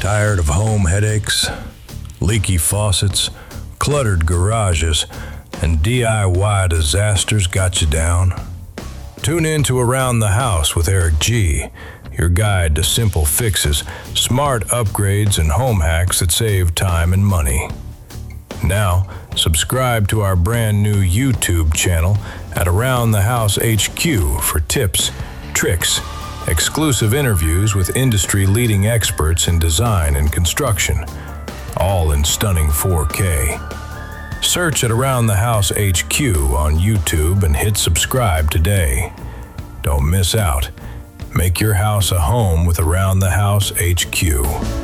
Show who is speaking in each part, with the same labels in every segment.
Speaker 1: Tired of home headaches, leaky faucets, cluttered garages, and DIY disasters got you down? Tune in to Around the House with Eric G., your guide to simple fixes, smart upgrades, and home hacks that save time and money. Now, subscribe to our brand new YouTube channel at Around the House HQ for tips, tricks, exclusive interviews with industry-leading experts in design and construction, all in stunning 4K. Search at Around the House HQ on YouTube and hit subscribe today. Don't miss out. Make your house a home with Around the House HQ.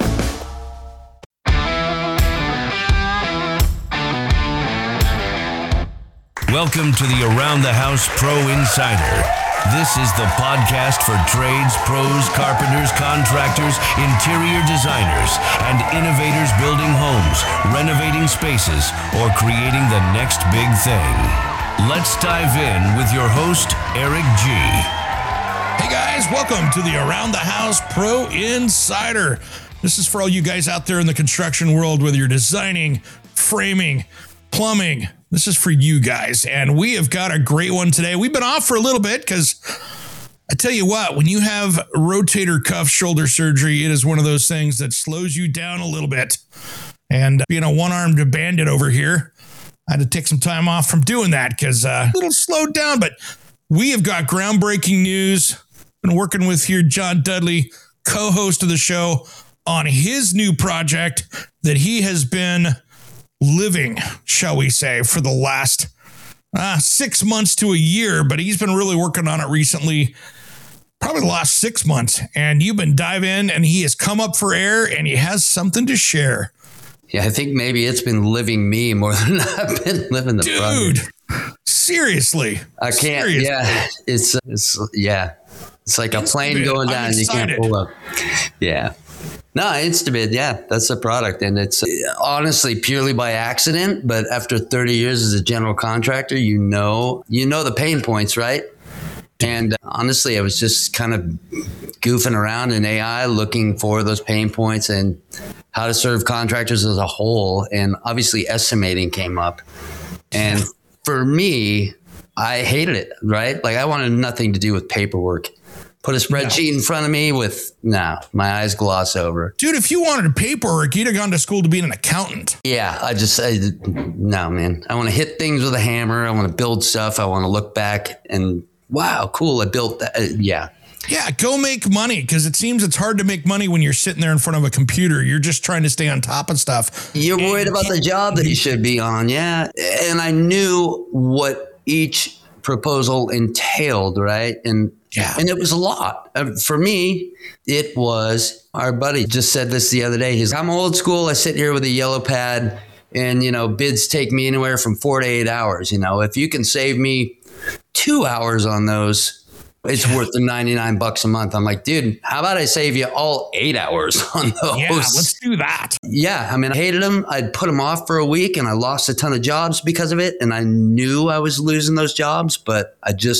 Speaker 2: Welcome to the Around the House Pro Insider. This is the podcast for trades, pros, carpenters, contractors, interior designers, and innovators building homes, renovating spaces, or creating the next big thing. Let's dive in with your host, Eric G.
Speaker 3: Hey guys, welcome to the Around the House Pro Insider. This is for all you guys out there in the construction world, whether you're designing, framing, plumbing. This is for you guys, and we have got a great one today. We've been off for a little bit because I tell you what, when you have rotator cuff shoulder surgery, it is one of those things that slows you down a little bit. And being a one-armed bandit over here, I had to take some time off from doing that because a little slowed down, but we have got groundbreaking news. Been working with here John Dudley, co-host of the show, on his new project that he has been living, shall we say, for the last 6 months to a year, but he's been really working on it recently, probably the last 6 months, and you've been diving in, and he has come up for air, and he has something to share.
Speaker 4: Yeah, I think maybe it's been living me more than I've been living the project.
Speaker 3: Dude, seriously.
Speaker 4: I can't, seriously. Yeah, it's like a plane going down and you can't pull up. Yeah. No, Instabid, yeah, that's the product. And it's honestly purely by accident. But after 30 years as a general contractor, you know the pain points, right? And honestly, I was just kind of goofing around in AI, looking for those pain points and how to serve contractors as a whole. And obviously estimating came up. And for me, I hated it, right? Like I wanted nothing to do with paperwork. Put a spreadsheet in front of me with, my eyes gloss over.
Speaker 3: Dude, if you wanted paperwork, you'd have gone to school to be an accountant.
Speaker 4: Yeah, no, man. I want to hit things with a hammer. I want to build stuff. I want to look back and, wow, cool, I built that. Yeah,
Speaker 3: go make money, because it seems it's hard to make money when you're sitting there in front of a computer. You're just trying to stay on top of stuff.
Speaker 4: You're worried about the job that you should be on, yeah. And I knew what each proposal entailed, right? And it was a lot. For me, it was, our buddy just said this the other day. He's, I'm old school. I sit here with a yellow pad and, bids take me anywhere from 4 to 8 hours. If you can save me 2 hours on those, it's worth the $99 a month. I'm like, dude, how about I save you all 8 hours on those?
Speaker 3: Yeah, let's do that.
Speaker 4: Yeah. I mean, I hated them. I'd put them off for a week and I lost a ton of jobs because of it. And I knew I was losing those jobs, but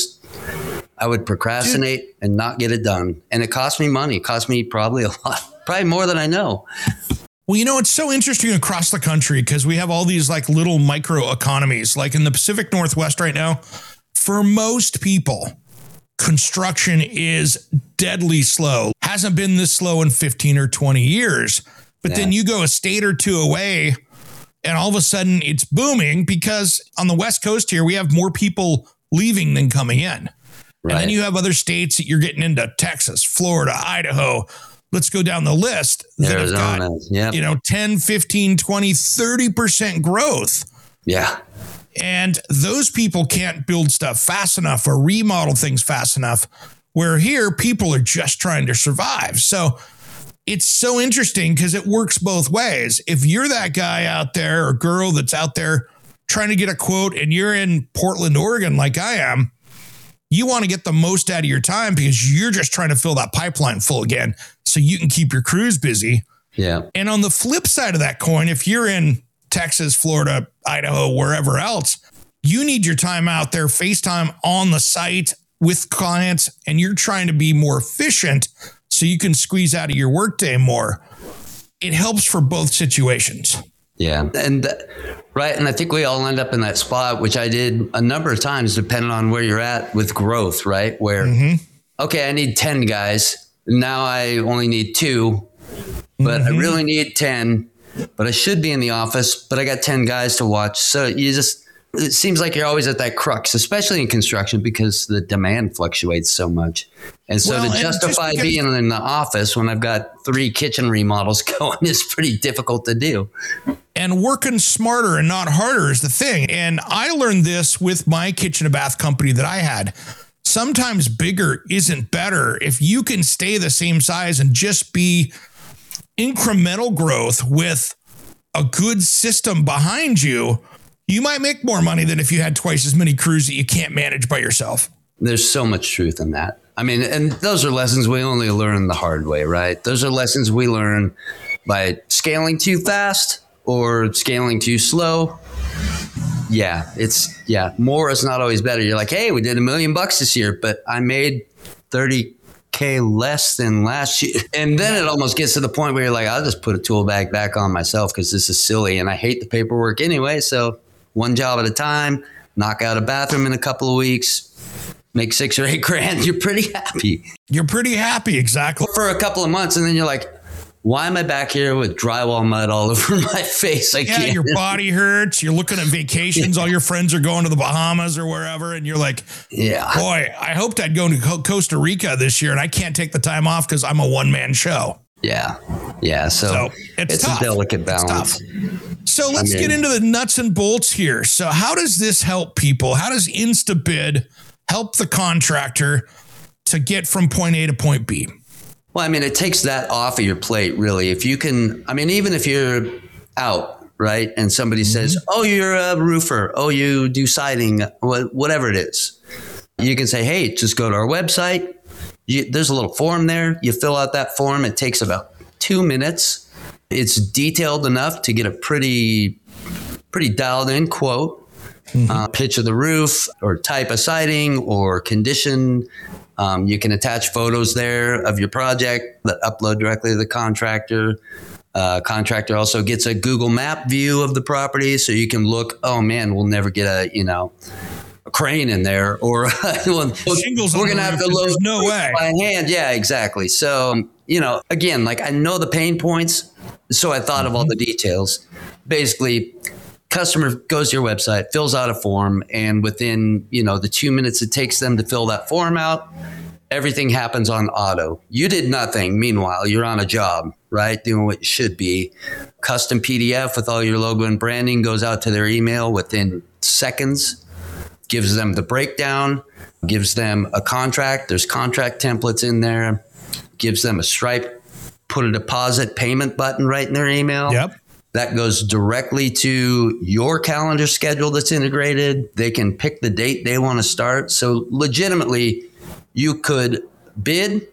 Speaker 4: I would procrastinate and not get it done. And it cost me money. It cost me probably a lot, probably more than I know.
Speaker 3: Well, it's so interesting across the country because we have all these like little micro economies, like in the Pacific Northwest right now. For most people, construction is deadly slow. Hasn't been this slow in 15 or 20 years. But then you go a state or two away and all of a sudden it's booming because on the West Coast here, we have more people leaving than coming in. Right. And then you have other states that you're getting into, Texas, Florida, Idaho. Let's go down the list.
Speaker 4: Arizona,
Speaker 3: that have got, 10, 15, 20, 30% growth.
Speaker 4: Yeah.
Speaker 3: And those people can't build stuff fast enough or remodel things fast enough, where here people are just trying to survive. So it's so interesting because it works both ways. If you're that guy out there or girl that's out there trying to get a quote and you're in Portland, Oregon, like I am, you want to get the most out of your time because you're just trying to fill that pipeline full again so you can keep your crews busy.
Speaker 4: Yeah.
Speaker 3: And on the flip side of that coin, if you're in Texas, Florida, Idaho, wherever else, you need your time out there, FaceTime on the site with clients, and you're trying to be more efficient so you can squeeze out of your workday more. it helps for both situations.
Speaker 4: Yeah. And right. And I think we all end up in that spot, which I did a number of times, depending on where you're at with growth, right? Where, okay, I need 10 guys. Now I only need 2, but I really need 10, but I should be in the office, but I got 10 guys to watch. So it seems like you're always at that crux, especially in construction, because the demand fluctuates so much. And so to justify being in the office when I've got 3 kitchen remodels going is pretty difficult to do.
Speaker 3: And working smarter and not harder is the thing. And I learned this with my kitchen and bath company that I had. Sometimes bigger isn't better. If you can stay the same size and just be incremental growth with a good system behind you, you might make more money than if you had twice as many crews that you can't manage by yourself.
Speaker 4: There's so much truth in that. I mean, and those are lessons we only learn the hard way, right? Those are lessons we learn by scaling too fast or scaling too slow. Yeah, more is not always better. You're like, hey, we did $1 million this year, but I made $30K less than last year. And then it almost gets to the point where you're like, I'll just put a tool bag back on myself because this is silly and I hate the paperwork anyway. So one job at a time, knock out a bathroom in a couple of weeks, make $6 or $8 grand. You're pretty happy.
Speaker 3: You're pretty happy, exactly.
Speaker 4: For a couple of months, and then you're like, why am I back here with drywall mud all over my face?
Speaker 3: Your body hurts. You're looking at vacations. All your friends are going to the Bahamas or wherever. And you're like, boy, I hoped I'd go to Costa Rica this year. And I can't take the time off because I'm a one-man show.
Speaker 4: Yeah. Yeah. So it's tough. A delicate balance.
Speaker 3: So let's get into the nuts and bolts here. So how does this help people? How does InstaBid help the contractor to get from point A to point B?
Speaker 4: Well, I mean, it takes that off of your plate, really. If you can, I mean, even if you're out, right, and somebody says, oh, you're a roofer, oh, you do siding, whatever it is, you can say, hey, just go to our website. There's a little form there. You fill out that form. It takes about 2 minutes. It's detailed enough to get a pretty dialed in quote, pitch of the roof or type of siding or condition. You can attach photos there of your project that upload directly to the contractor. Contractor also gets a Google Map view of the property, so you can look, oh man, we'll never get a crane in there, or
Speaker 3: shingles
Speaker 4: we're going to have to load
Speaker 3: no way
Speaker 4: by hand. Yeah, exactly. So, again, like I know the pain points, so I thought of all the details. Basically, customer goes to your website, fills out a form, and within, the 2 minutes it takes them to fill that form out, everything happens on auto. You did nothing. Meanwhile, you're on a job, right? Doing what you should be. Custom PDF with all your logo and branding goes out to their email within seconds, gives them the breakdown, gives them a contract. There's contract templates in there, gives them a Stripe, put a deposit payment button right in their email.
Speaker 3: Yep.
Speaker 4: That goes directly to your calendar schedule that's integrated. They can pick the date they want to start. So legitimately, you could bid,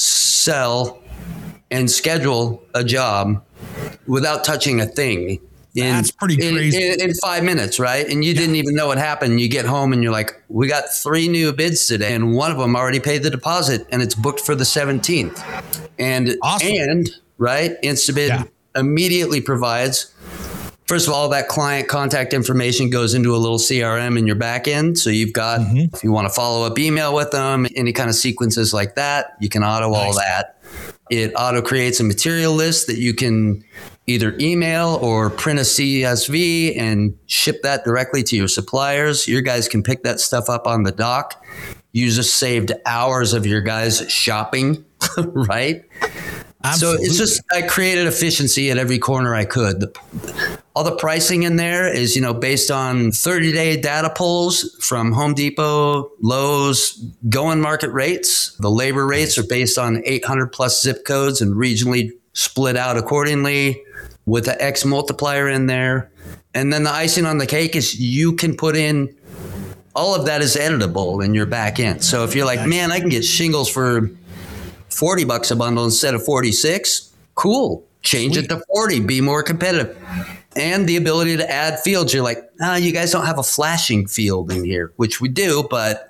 Speaker 4: sell, and schedule a job without touching a thing.
Speaker 3: That's pretty crazy.
Speaker 4: In 5 minutes, right? And you didn't even know what happened. You get home and you're like, we got 3 new bids today, and one of them already paid the deposit, and it's booked for the 17th. And,
Speaker 3: awesome.
Speaker 4: Right, InstaBid immediately provides, first of all, that client contact information goes into a little CRM in your back end. So you've got, if you want to follow up email with them, any kind of sequences like that, you can auto all that. It auto creates a material list that you can either email or print a CSV and ship that directly to your suppliers. Your guys can pick that stuff up on the dock. You just saved hours of your guys shopping, right? Absolutely. So it's just, I created efficiency at every corner I could. All the pricing in there is, based on 30-day data pulls from Home Depot, Lowe's, going market rates. The labor rates are based on 800 plus zip codes and regionally split out accordingly with the X multiplier in there. And then the icing on the cake is you can put in, all of that is editable in your back end. So if you're like, man, I can get shingles for $40 a bundle instead of 46, cool. Change it to 40, be more competitive. And the ability to add fields. You're like, you guys don't have a flashing field in here, which we do, but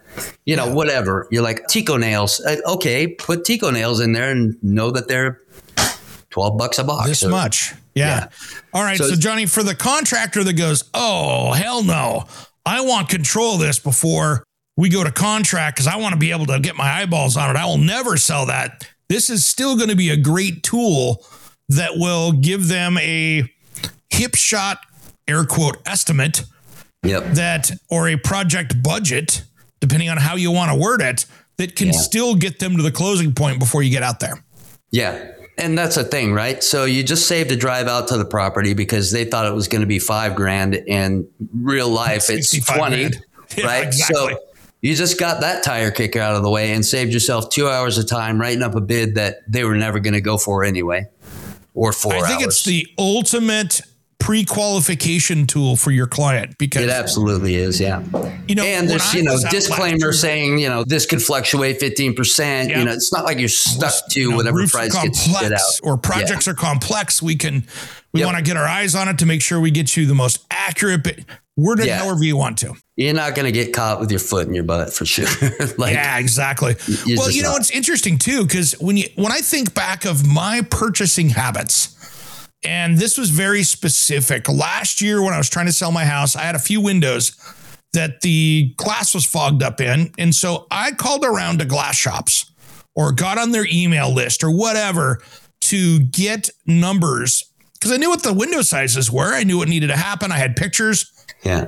Speaker 4: whatever. You're like, Tico nails. Okay, put Tico nails in there and know that they're $12 a box.
Speaker 3: This much. Yeah. All right. So Johnny, for the contractor that goes, oh, hell no, I want control of this before we go to contract because I want to be able to get my eyeballs on it. I will never sell that. This is still going to be a great tool that will give them a hip shot, air quote, estimate that, or a project budget, depending on how you want to word it, that can still get them to the closing point before you get out there.
Speaker 4: Yeah. And that's the thing, right? So you just saved a drive out to the property because they thought it was going to be $5,000. In real life, it's 20, right?
Speaker 3: Exactly.
Speaker 4: So you just got that tire kicker out of the way and saved yourself 2 hours of time writing up a bid that they were never going to go for anyway, or 4 hours.
Speaker 3: I think it's the ultimate pre-qualification tool for your client because
Speaker 4: it absolutely is. Yeah. And there's, disclaimer saying, this could fluctuate 15%.
Speaker 3: Yeah.
Speaker 4: It's not like you're stuck to whatever price gets spit out.
Speaker 3: Or projects are complex. We want to get our eyes on it to make sure we get you the most accurate, but word it however you want to.
Speaker 4: You're not going to get caught with your foot in your butt for sure.
Speaker 3: Yeah, exactly. Well, it's interesting too, because when I think back of my purchasing habits, and this was very specific. Last year when I was trying to sell my house, I had a few windows that the glass was fogged up in. And so I called around to glass shops or got on their email list or whatever to get numbers because I knew what the window sizes were. I knew what needed to happen. I had pictures.
Speaker 4: Yeah.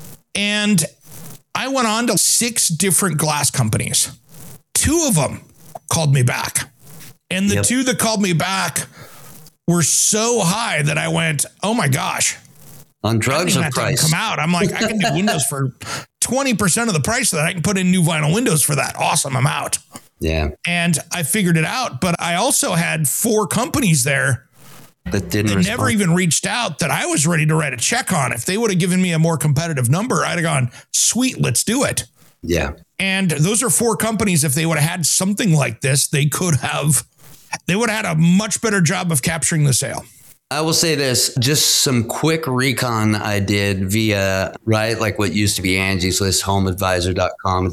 Speaker 3: And I went on to 6 different glass companies. 2 of them called me back. And the 2 that called me back were so high that I went, oh my gosh.
Speaker 4: On drugs or price?
Speaker 3: Come out. I'm like, I can do windows for 20% of the price of that. I can put in new vinyl windows for that. Awesome. I'm out.
Speaker 4: Yeah.
Speaker 3: And I figured it out. But I also had 4 companies there
Speaker 4: that
Speaker 3: never even reached out that I was ready to write a check on. If they would have given me a more competitive number, I'd have gone, sweet, let's do it.
Speaker 4: Yeah.
Speaker 3: And those are 4 companies. If they would have had something like this, they would have had a much better job of capturing the sale.
Speaker 4: I will say this, just some quick recon I did via, like what used to be Angie's List, homeadvisor.com.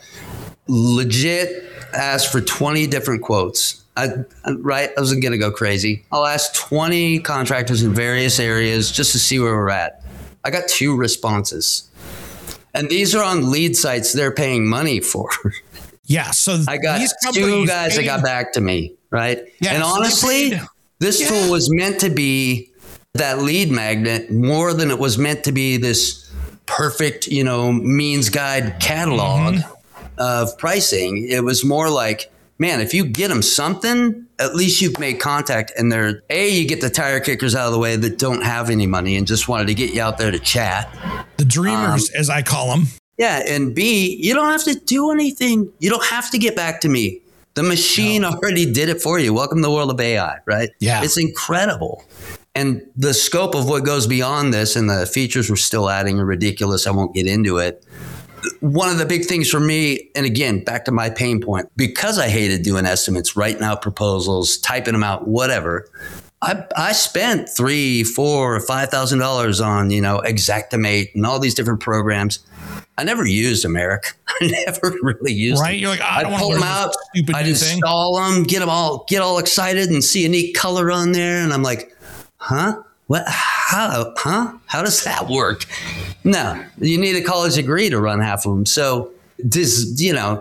Speaker 4: Legit asked for 20 different quotes. I wasn't going to go crazy. I'll ask 20 contractors in various areas just to see where we're at. I got 2 responses. And these are on lead sites they're paying money for.
Speaker 3: Yeah. So
Speaker 4: I got 2 guys that got back to me. Right. Yeah, and honestly, this tool was meant to be that lead magnet more than it was meant to be this perfect, means guide catalog of pricing. It was more like, man, if you get them something, at least you've made contact and you get the tire kickers out of the way that don't have any money and just wanted to get you out there to chat.
Speaker 3: The dreamers, as I call them.
Speaker 4: Yeah. And B, you don't have to do anything. You don't have to get back to me. The machine already did it for you. Welcome to the world of AI, right?
Speaker 3: Yeah.
Speaker 4: It's incredible. And the scope of what goes beyond this and the features we're still adding are ridiculous. I won't get into it. One of the big things for me, and again, back to my pain point, because I hated doing estimates, writing out proposals, typing them out, whatever, I spent $3,000, $4,000, $5,000 on, Xactimate and all these different programs. I never used them, Eric. I never really used them.
Speaker 3: Right? You're like, I don't
Speaker 4: pull them out. I'd install them, get all excited and see a neat color on there. And I'm like, huh? What? How? Huh? How does that work? No, you need a college degree to run half of them. So this,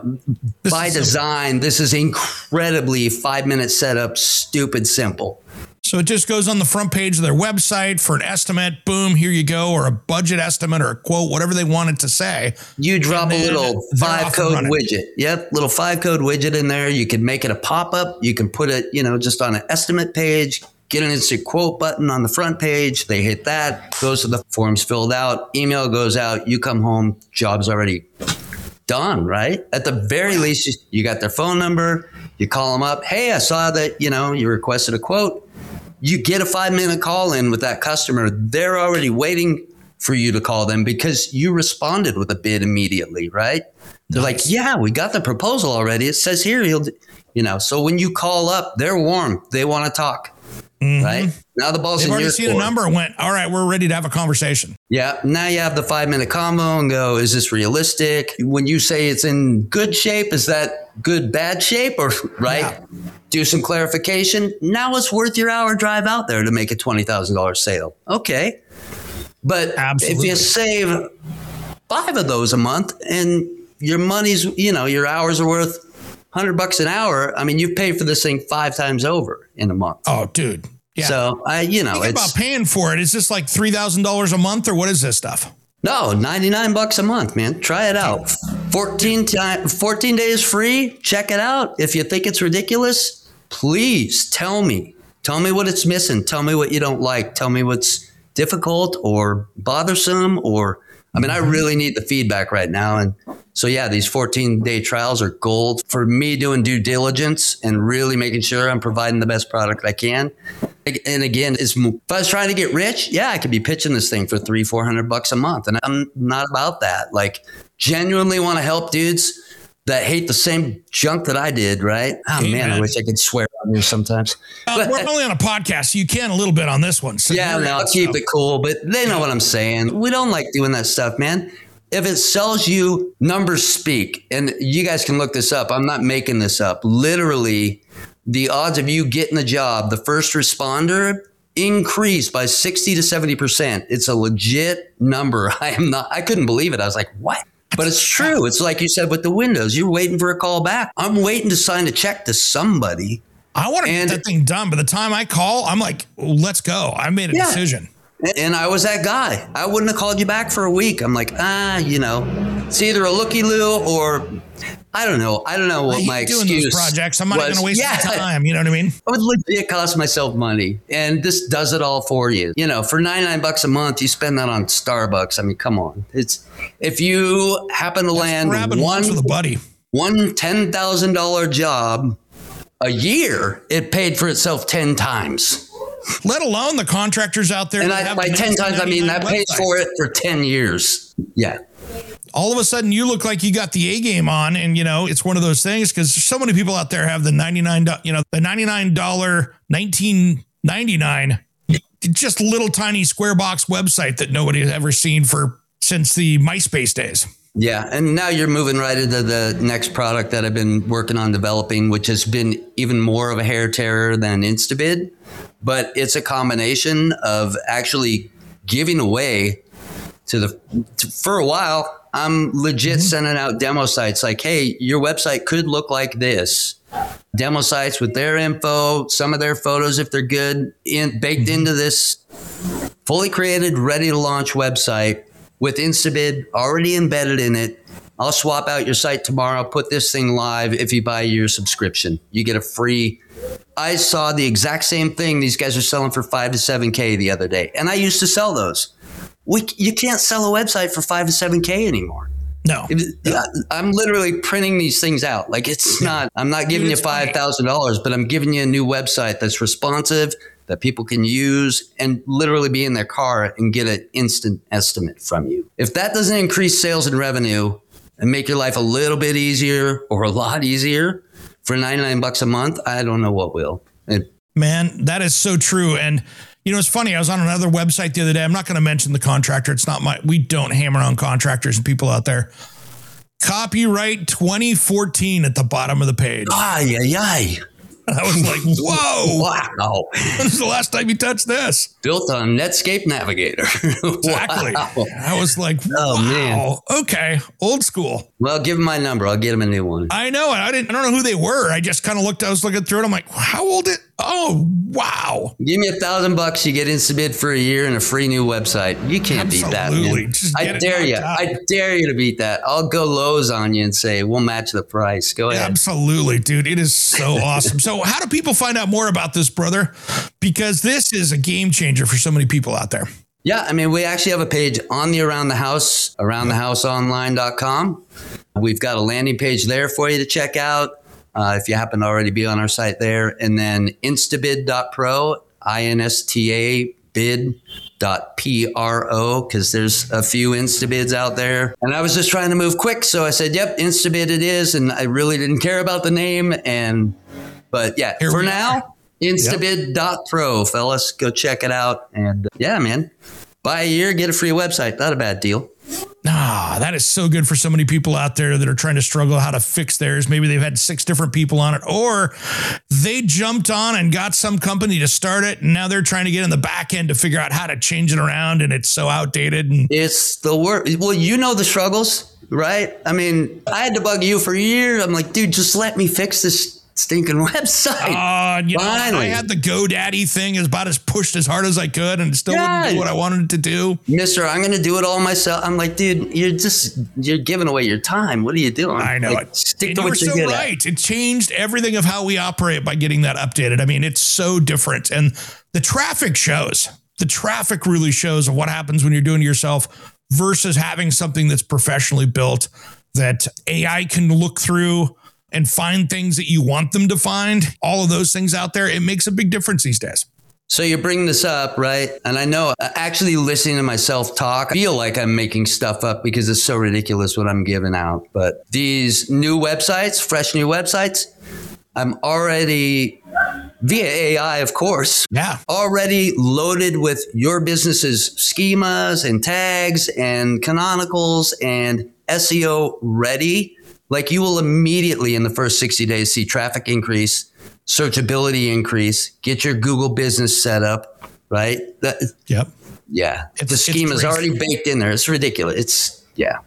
Speaker 4: by design, this is incredibly 5-minute setup, stupid simple.
Speaker 3: So it just goes on the front page of their website for an estimate. Boom, here you go. Or a budget estimate or a quote, whatever they want it to say.
Speaker 4: You drop a little 5-code widget. Yep, little 5-code widget in there. You can make it a pop-up. You can put it, just on an estimate page. Get an instant quote button on the front page. They hit that. Goes to the forms filled out. Email goes out. You come home. Job's already done, right? At the very least, you got their phone number. You call them up. Hey, I saw that, you requested a quote. You get a 5-minute call in with that customer. They're already waiting for you to call them because you responded with a bid immediately, right? They're like, yeah, we got the proposal already. It says here, so when you call up, they're warm. They want to talk. right? Now the ball's in your court.
Speaker 3: They've already seen a number and went, all right, we're ready to have a conversation.
Speaker 4: Yeah. Now you have the 5-minute combo and go, is this realistic? When you say it's in good shape, is that good, bad shape or right? Yeah. Do some clarification. Now it's worth your hour drive out there to make a $20,000 sale. Okay. But Absolutely. If you save 5 of those a month and your money's, your hours are worth $100 an hour. I mean, you've paid for this thing 5 times over in a month.
Speaker 3: Oh, dude. Yeah.
Speaker 4: So
Speaker 3: think about paying for it. Is this like $3,000 a month or what is this stuff?
Speaker 4: No, $99 a month, man. Try it out. 14 days free. Check it out. If you think it's ridiculous, please tell me. Tell me what it's missing. Tell me what you don't like. Tell me what's difficult or bothersome I really need the feedback right now. And so, these 14-day trials are gold for me doing due diligence and really making sure I'm providing the best product I can. And again, if I was trying to get rich, I could be pitching this thing for $300-$400 a month. And I'm not about that. Like, genuinely want to help dudes that hate the same junk that I did, right? Oh, man, I wish I could swear on you sometimes.
Speaker 3: We're only on a podcast, so you can a little bit on this one. So
Speaker 4: I'll keep it cool, but they know what I'm saying. We don't like doing that stuff, man. If it sells you, numbers speak. And you guys can look this up. I'm not making this up. Literally, the odds of you getting the job, the first responder, increased by 60 to 70%. It's a legit number. I couldn't believe it. I was like, what? But it's true. It's like you said with the windows. You're waiting for a call back. I'm waiting to sign a check to somebody.
Speaker 3: I want to get that thing done. By the time I call, I'm like, let's go. I made a decision.
Speaker 4: And I was that guy. I wouldn't have called you back for a week. I'm like, it's either a looky-loo or I don't know. I don't know what my excuse
Speaker 3: doing those projects. I'm not going to waste my time. You know what I mean?
Speaker 4: I would legit cost myself money. And this does it all for you. For $99 a month, you spend that on Starbucks. I mean, come on. If you happen to land one $10,000 job a year, it paid for itself 10 times.
Speaker 3: Let alone the contractors out there.
Speaker 4: And by 10 times, I mean, that pays for it for 10 years. Yeah.
Speaker 3: All of a sudden you look like you got the A game on and, it's one of those things because so many people out there have the $99, the $99, $19.99, just little tiny square box website that nobody has ever seen since the MySpace days.
Speaker 4: Yeah. And now you're moving right into the next product that I've been working on developing, which has been even more of a hair terror than Instabid, but it's a combination of actually giving away for a while. I'm legit sending out demo sites like, hey, your website could look like this. Demo sites with their info, some of their photos, if they're good, baked into this fully created, ready to launch website with Instabid already embedded in it. I'll swap out your site tomorrow, put this thing live. If you buy your subscription, you get a free. I saw the exact same thing these guys are selling for $5,000 to $7,000 the other day. And I used to sell those. You can't sell a website for $5,000 to $7,000 anymore.
Speaker 3: No.
Speaker 4: I'm literally printing these things out. Like I'm not giving you $5,000, but I'm giving you a new website that's responsive, that people can use and literally be in their car and get an instant estimate from you. If that doesn't increase sales and revenue and make your life a little bit easier or a lot easier for $99 a month, I don't know what will.
Speaker 3: Man, that is so true. And it's funny. I was on another website the other day. I'm not going to mention the contractor. It's not we don't hammer on contractors and people out there. Copyright 2014 at the bottom of the page.
Speaker 4: Ay.
Speaker 3: I was like, whoa.
Speaker 4: Wow.
Speaker 3: When was the last time you touched this?
Speaker 4: Built on Netscape Navigator.
Speaker 3: Exactly. Wow. I was like, wow. Man. Okay. Old school.
Speaker 4: Well, give him my number. I'll get him a new one.
Speaker 3: I know. I don't know who they were. I just kind of looked. I was looking through it. I'm like, how old is? Oh, wow.
Speaker 4: Give me $1,000. You get Instabid for a year and a free new website. You can't beat that, man. I dare you. I dare you to beat that. I'll go Lowe's on you and say, we'll match the price. Go ahead.
Speaker 3: Absolutely, dude. It is so awesome. So how do people find out more about this, brother? Because this is a game changer for so many people out there.
Speaker 4: Yeah, I mean, we actually have a page on the Around the House, aroundthehouseonline.com. We've got a landing page there for you to check out if you happen to already be on our site there. And then instabid.pro, INSTA bid.pro, because there's a few Instabids out there. And I was just trying to move quick. So I said, yep, Instabid it is. And I really didn't care about the name. But yeah, for now, Instabid.pro, fellas. Go check it out. And yeah, man, buy a year, get a free website. Not a bad deal.
Speaker 3: That is so good for so many people out there that are trying to struggle how to fix theirs. Maybe they've had 6 different people on it, or they jumped on and got some company to start it, and now they're trying to get in the back end to figure out how to change it around, and it's so outdated. And
Speaker 4: it's the work. Well, you know the struggles, right? I mean, I had to bug you for years. I'm like, dude, just let me fix this stinking website.
Speaker 3: Finally. I had the GoDaddy thing about as pushed as hard as I could, and it still wouldn't do what I wanted it to do.
Speaker 4: Mister, I'm going to do it all myself. I'm like, dude, you're giving away your time. What are you doing?
Speaker 3: I know it.
Speaker 4: Stick to what you're good at.
Speaker 3: It changed everything of how we operate by getting that updated. I mean, it's so different. And the traffic shows. The traffic really shows of what happens when you're doing it yourself versus having something that's professionally built that AI can look through and find things that you want them to find, all of those things out there. It makes a big difference these days.
Speaker 4: So you bring this up, right? And I know actually listening to myself talk, I feel like I'm making stuff up because it's so ridiculous what I'm giving out. But these new websites, fresh new websites, I'm already, via AI, of course, already loaded with your business's schemas and tags and canonicals and SEO ready. Like you will immediately in the first 60 days see traffic increase, searchability increase, get your Google business set up, right? Yeah. The schema is already baked in there. It's ridiculous. It's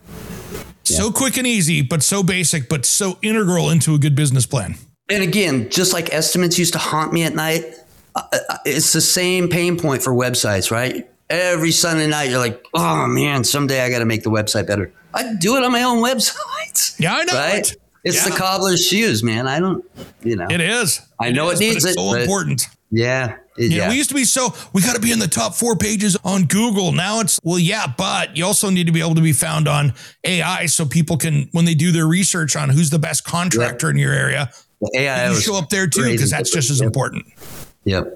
Speaker 3: so quick and easy, but so basic, but so integral into a good business plan.
Speaker 4: And again, just like estimates used to haunt me at night, it's the same pain point for websites, right? Every Sunday night, you're like, oh man, someday I got to make the website better. I do it on my own website.
Speaker 3: Yeah, I know.
Speaker 4: Right? It's the cobbler's shoes, man. I don't,
Speaker 3: It is.
Speaker 4: I know it needs it.
Speaker 3: It's so important.
Speaker 4: Yeah.
Speaker 3: We used to be we got to be in the top 4 pages on Google. Now it's, but you also need to be able to be found on AI so people can, when they do their research on who's the best contractor in your area,
Speaker 4: AI
Speaker 3: you show up there too, because that's just as important.
Speaker 4: Yep.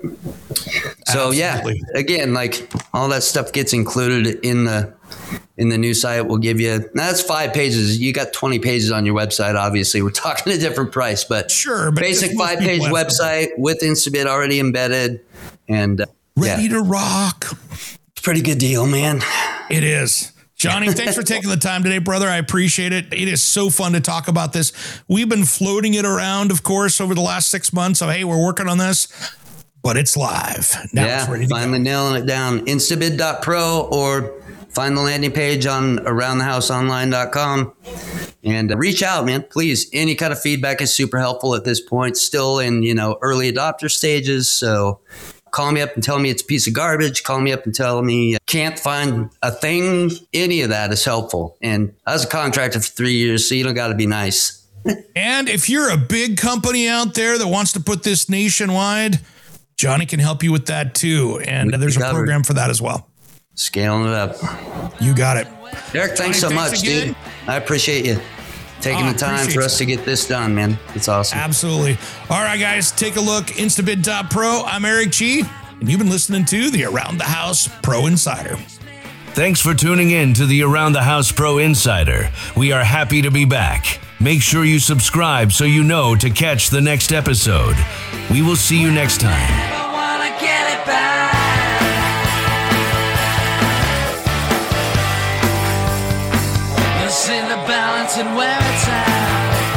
Speaker 4: So again, like all that stuff gets included in the new site. We'll give you, that's 5 pages. You got 20 pages on your website. Obviously we're talking a different price, but basic 5-page website with Instabid already embedded and
Speaker 3: ready to rock.
Speaker 4: It's a pretty good deal, man.
Speaker 3: It is. Johnny, thanks for taking the time today, brother. I appreciate it. It is so fun to talk about this. We've been floating it around, of course, over the last 6 months. So, hey, we're working on this, but it's live. Now it's ready to
Speaker 4: finally
Speaker 3: go.
Speaker 4: Nailing it down. Instabid.pro or find the landing page on aroundthehouseonline.com and reach out, man. Please. Any kind of feedback is super helpful at this point. Still in, early adopter stages. So call me up and tell me it's a piece of garbage. Call me up and tell me can't find a thing. Any of that is helpful. And I was a contractor for 3 years, so you don't got to be nice.
Speaker 3: And if you're a big company out there that wants to put this nationwide, Johnny can help you with that too. And there's a program for that as well.
Speaker 4: Scaling it up.
Speaker 3: You got it.
Speaker 4: Derek, thanks so much, dude. I appreciate you taking the time for us to get this done, man. It's awesome.
Speaker 3: Absolutely. All right, guys, take a look. Instabid.pro. I'm Eric G., and you've been listening to the Around the House Pro Insider.
Speaker 2: Thanks for tuning in to the Around the House Pro Insider. We are happy to be back. Make sure you subscribe so you know to catch the next episode. We will see you next time.
Speaker 5: In the balance and where it's at.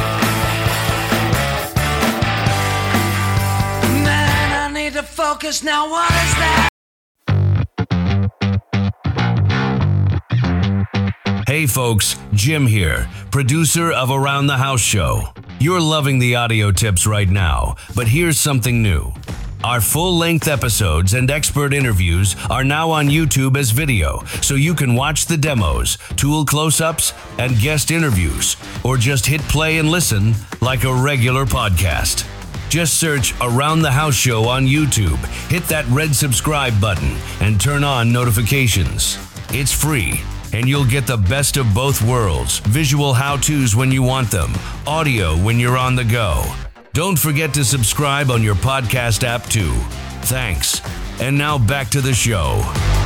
Speaker 5: Man, I need to focus now. What is that?
Speaker 2: Hey folks, Jim here, producer of Around the House Show. You're loving the audio tips right now, but here's something new. Our full-length episodes and expert interviews are now on YouTube as video, so you can watch the demos, tool close-ups, and guest interviews, or just hit play and listen like a regular podcast. Just search Around the House Show on YouTube, hit that red subscribe button, and turn on notifications. It's free, and you'll get the best of both worlds, visual how-tos when you want them, audio when you're on the go. Don't forget to subscribe on your podcast app too. Thanks. And now back to the show.